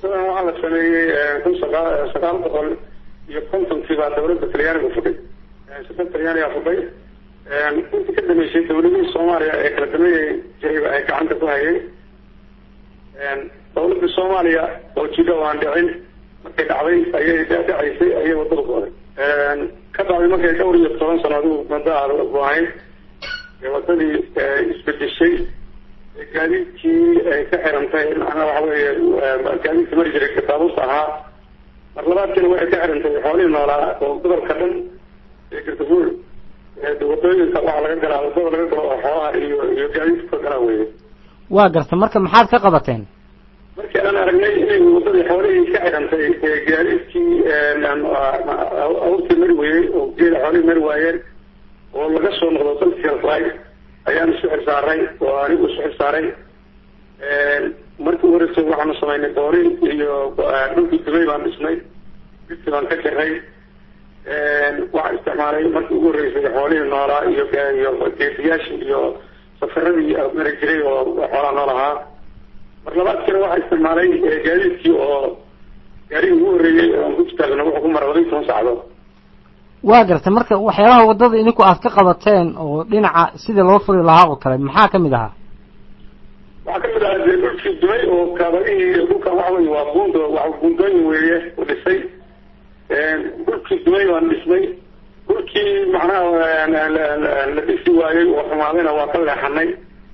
waxaa la sameeyey kun sagaal boqol iyo kontonkii baa dawladda talyaaniga fudhay shirkad talyaaniga fudhay intii ka dambeysay dawladihii soomaaliya ee kala dameeyay jiray ay gacanta ku hayeen dawladda soomaaliya oo jidho aan dhicin markay dhacday ayay dhacaysay ayay wadada go'day ka bacdi markay dhowr iyo 10 sanadood muddo go'ayn wadadii isbedeshay gaadiidkii ay ka xirantay macnaha waxa weeye gaadiidkii mari jiray kitaabus ahaa mar labaadkiina waxay ka xirantay xoolihii noolaa oo gobolka dhan ee Gardafuul wadooyinka waxa laga galaa wadada laga galo xoolaha iyo gaadiidka galaa weeye waa garta marka maxaad ka qabateen markii aan aragnay inay wadadii xoolihii ka xirantay gaadiidkii awrtii mari weeyey oo geela xoolihii mari waayeen oo laga soo noqdo dalkii flight ayaan isu xilsaaray oo anigu isu xilsaaray markii horeysay waxaanu samaynay doorin iyo dhulkii dubay baan dhisnay bidkii baan ka jaray waxaan isticmaalay markii ugu horeysay xoolihii noolaa iyo geesiyaashii iyo safaradii mari jiray oo xoolaha nool ahaa mar labaadkiina waxaa isticmaalay gaadiidkii oo gaarigii ugu horreeyey oo aan ku istaagno wuxuu ku maray 12 saacadood waa garta marka waxyaalaha wadada idinku aad ka qabateen oo dhinaca sida loo furi lahaa oo kale maxaa kamid ahaa waxaa kamid ahaa dhulkii dubay oo kaabadihii dhulkan waxa weeye waa buundo waxa buundooyin weeye oo dhisay dhulkii dubay waan dhisnay dhulkii macnaha la dhisi waayey oo xumaadayna waa ka leexanay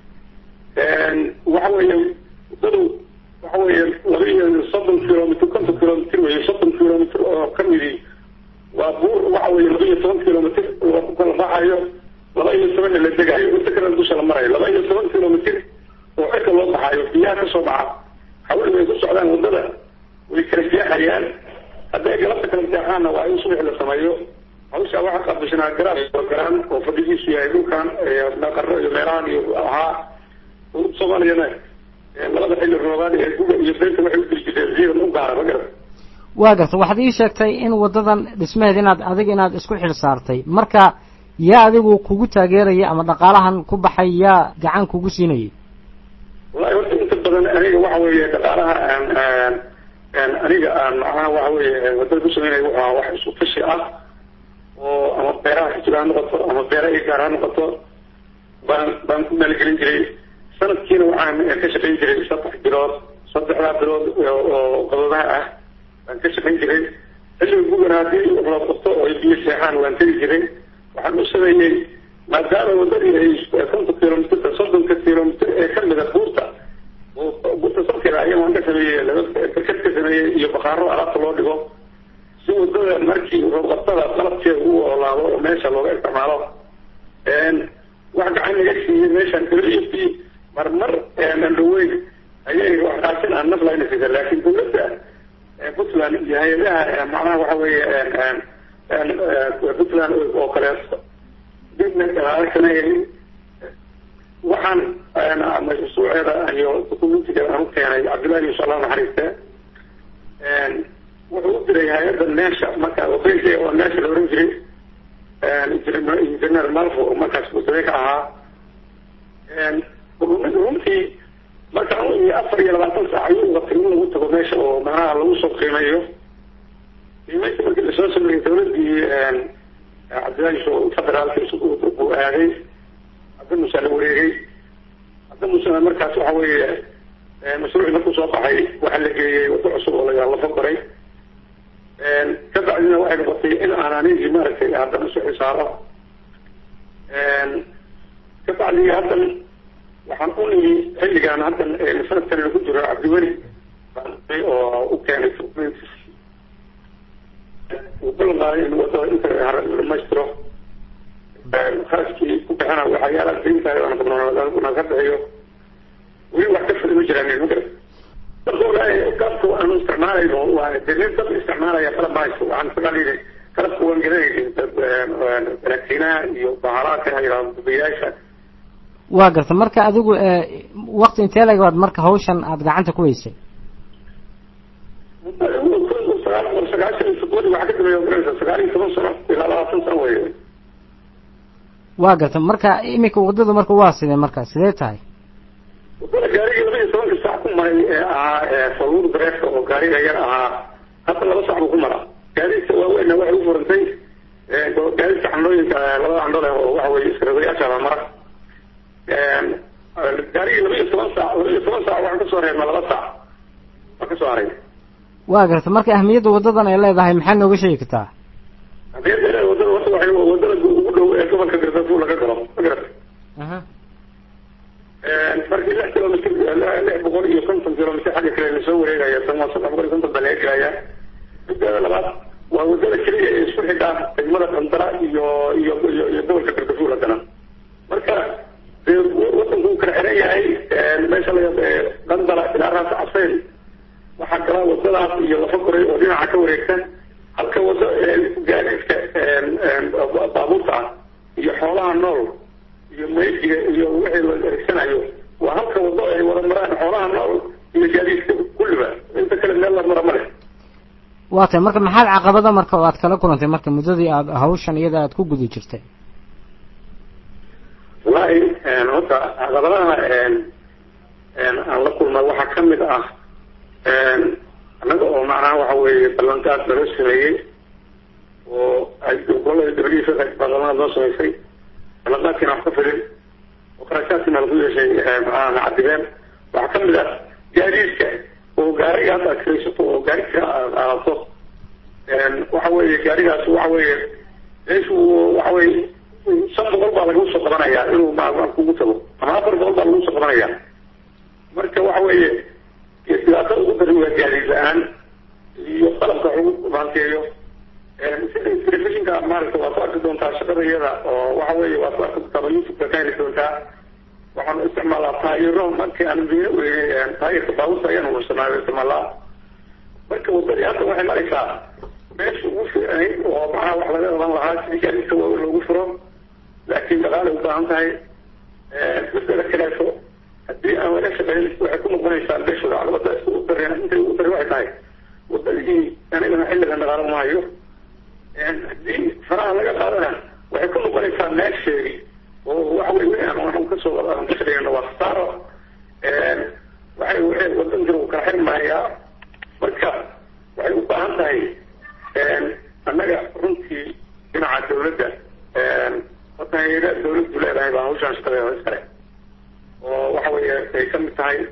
waxa weeye wadadu waxa weeye 30 kilomitir 50 kilomitir weeye 60 kilomitir oo kamidii waa buur waxa weeye 12 kilomitir oo ku kala baxayo 12 la degayo inta kale dusha la marayo 12 kilomitir oo xilka loo baxayo biyaha ka soo baxa hawada way ku socdaan wadada way kala jeexayaan hadday galabta kala jeexaana waa in subax la sameeyo hawsha waxa qabshanaa garan oo fadhigiisu yahay dhulkan naqaro iyo meelahan iyo ahaa Soomaaliyana labada xilli roobaad ee guga iyo beenta waxay u dirjisay ciidan u gaara magar waa garta waxaad ii sheegtay in wadadan dhismaheed inaad isku xil saartay marka yaa adigu kugu taageeraya ama dhaqaalahan ku baxay yaa gacan kugu siinayay wallahi horta inta badan aniga waxa weeye dhaqaalaha aniga macnaha waxa weeye wadada ku sameeyay waxa wax isku tashi ah oo ama beeraha ka jiraan noqoto ama beeraha gaar ahaan noqoto baan ku maalgelin jiray sanadkiina waxaan ka shaqayn jiray 3 bilood oo qababaha ah aan ka shaqayn jiray xilliga gugana haddii loo qabto oo biyo seexaan waan tegi jiray waxaan u sameeyey maadaama wadadii ay 50 kilomitir 30 kilomitir ee ka mid ah buurta oo buurta salkeeda ayaan ka sameeyey ka sameeyey iyo baqaaro alaabta loo dhigo si wadada markii loo qabtada qalabkeeda uu olaado oo meesha looga isticmaalo wax gacan laga siiyey meeshan kaliya marmar aan dhaweyn ayay wax qaasin aan naflayna sida laakiin dawladda Puntland iyo hay'adaha macnaha waxa weeye Puntland oo kale dibna kalaashanay waxaan mashruuceeda iyo dukumiintiga aan keenay Cabdullaahi sallallahu alayhi wasallam wuxuu u diray hay'adda meesha marka oo beeshay oo meesha loo jiray injineer Malfo markaas uu ka ahaa runtii marka uu 24 saac ayuu waqti ugu tago meesha oo macnaha lagu soo qiimeeyo qiimeynta markii la soo sameeyay dawladii Cabdullaahi federaalka uu aaday hadda mushahar wareegay hadda mushahar markaas waxa weeye mashruuc markuu soo baxay waxa la geeyay wado cusub oo la fakoray ka bacdina waxay noqotay in aan aniga maaragtay hadda soo xisaaro ka bacdi hadda waxaan u nimi xilligan hadda sanadkan lagu jiro Cabdiweli oo u keenay documents وكلنا الوضع انت الماجسترو خاصكي كنت انا وحيالا بنتي وانا كنا كبعيو ويوحد في المجرمين المدرس تقول اي كفو انو استعمالي ودليل طب استعمالي يا طلب بايسو عن سبالي كلفو وانجريني بلاكسينا يوبهارات هاي بياشا waa garta marka adigu waqti intee laga wad marka hawshan aad gacanta ku weysay waa garta marka imika wadada marka waa sidee tahay wadada gaariga 12 saac ku maray faluur break oo gaariga yar ahaa hadda 2 saac buu ku maraa gaadiidka waaweynna waxay u furantay gaadiidka xandooyinka 2 xandole oo waxa weeye iskaragoyaasha mara gaarigii 12 saac waxaan kasoo reebnaa 2 saac waan kasoo haray waa garta marka ahmiyadda wadadan ay leedahay maxaa nooga sheegi kartaa ahmiyadda wadada waxay wadada ugu dhow ee gobolka Gardafuul laga galo magarata markii 6 kilomitir 650 kilomitir xagga kale la soo wareegaya tan waa 750 bal eegaya midda labaad waa wadada kaliya ee isku xidha degmada Qandara iyo gobolka Gardafuul hadana marka wadanku kala xiran yahay meesha laga Qandara ilaa Raas Casayl waxaa kala wadadaas iyo lafa koray oo dhinaca ka wareegsan halka wada gaadiidka baabuurta iyo xoolaha nool iyo meeshiga iyo wixii la adeegsanayo waa halka wado ay wada maraan xoolaha nool iyo gaadiidka kulliba inta kale meel la maro male waa tahay marka maxaad caqabada marka aad kala kulantay marka muddadii aad hawshan iyada aad ku guda jirtay wallahi horta caqabadaha aan la kulmay waxaa ka mid ah annaga oo macnaha waxa weeye ballanqaad laga sameeyey oo ay gobolada dowladiisa baarlamaanka loo sameysay ballanqaadkiina wax ka filin oo qarashaadkiina lagu yeeshay macnaha cadibeen waxaa ka mid ah gaadiidka oo gaariga hadda kiraysato oo gaariga qaadato waxa weeye gaarigaas waxa weeye meeshu waxa weeye 500 baa lagu soo qabanayaa inuu kugu tago ama 400 baa lagu soo qabanayaa marka waxa weeye dhibaatada ugu daran waa gaadiid la-aan iyo qalabka ugu baanteeyo sida telefishinka maaragta waa ku arki doontaa shaqada iyada oo waxa weeye waa ku arki doontaa youtube-ka ka heli doontaa waxaanu isticmaalaa taayiro markii aan biyo weynay taayirka baabuurta ayaanu isticmaalaa marka wadadii hadda waxay maraysaa meesha ugu fiicnayd oo macnaha wax laga qaban lahaa sidii gaadiidka waaweyn loogu furo laakiin dhaqaale u baahan tahay midada kaleeto haddii aan wada shaqeyn waxay ku noqonaysaa beshooda caqabada ugu dareen intay ugu dareen waxay tahay wadadii anigana xilligan dhaqaalo maayo haddii faraha laga qaadana waxay ku noqonaysaa meesheedii oo waxa weeye waxaan kasoo ka shaqeynayna waa khasaaro waxay wadankan uu kala xirmayaa marka waxay u baahan tahay annaga runtii dhinaca dawladda horta hay'ada dawladdu leedahay baa hawshaan shaqadeeda iskale oo waxa weeye ay ka mid tahay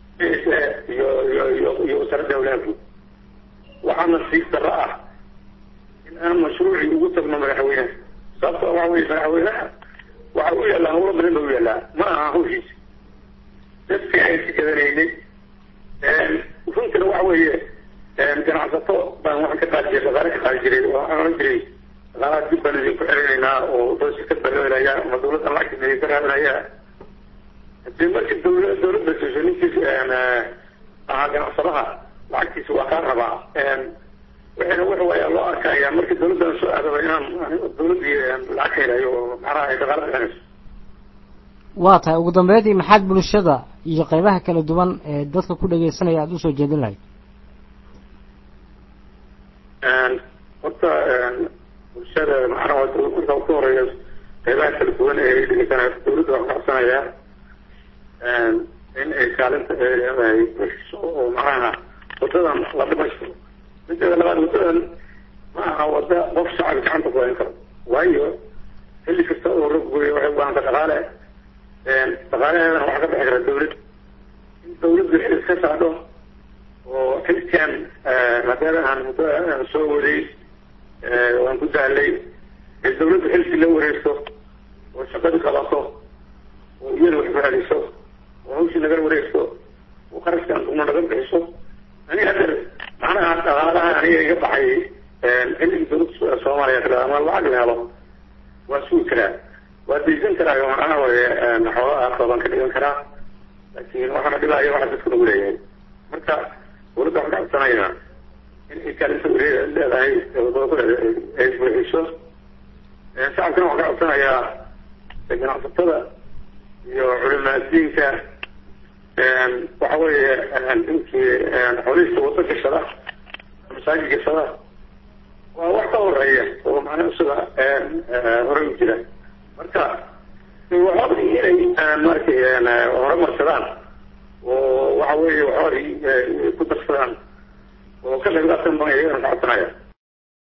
iyo wasaaradda hawlaha waxaana sii darro ah in aan mashruucii ugu tagno madaxweynaha sababto waxa weeye madaxweynaha waxa u yaallaa hawlo badan baa u yaallaa ma aha hawshiisa dadkii ay si gadanaynay runtina waxa weeye ganacsato baan waxaan ka qaadi jiray dhaqaale ka qaadi jiray oo waxaan oran jiray dhaqaalaha dib baan idinku celinaynaa oo shirkad baan loo helayaa ama dawladdan lacagtiisa idinka raadinayaa hadii markii dawladda siiso ninkiis ahaa ganacsadaha lacagtiisa waa kaa rabaa waxayna waxa waaye loo arkayaa markii dawladdan soo aadaba inaan dawladdii lacag ka helayo oo macnaha ay dhaqaale bixinayso waa tahay ugu dambeydii maxaad bulshada iyo qaybaha kala duwan ee dadka ku dhageysanaya aada usoo jeedin lahayd horta bulshada macnaha marka ugu horeeya qaybaha kala duwan ee dhegeysanaya dawladda waxaan kacodsanayaa in ay kaalinta ay bixiso oo macnaha wadadan la dhimaystiro mideeda labaad wadadan ma aha wada qof shacab gacanta ku hayn karo waayo xilli kasta oo rog gooyo waxay u baahanta dhaqaale dhaqaalaheedana waxaa ka bixi kara dawlad in dawladdu xil iska saadho oo xilkan maadaama aan muddo soo waday waan ku dahlay ee dawladdu xilkii la wareegto oo shaqadii qabato oo iyada wax raadiso oo hawshii nagala wareegto oo qarashkan uma naga bixiso aniga hadda macnaha dhaqaalaha aniga iga baxay xilligii dawladda soomaaliya kale ama lacag la helo waa sugi karaa waa daysan karaa oo macnaha waye xoolaha kooban ka dhigan karaa laakiin waxaana dhibaya waxa dadku nagu leeyahay marka dawladda waxaan ka codsanaynaa in ay kaalinta leedahay ay buuxiso shacabkana waxaan ka codsanayaa ganacsatada iyo culimaadiinka waxa weeye ninkii xoolihiisa wado gashada masaajid gashada waa wax ka horeeya oo macnaha sida hore u jira marka waxoodii inay maaragtay horumarsadaan oo waxa weeye waxoodii ku darsadaan oo ka qayb qaatan baan iyagana ka codsanaya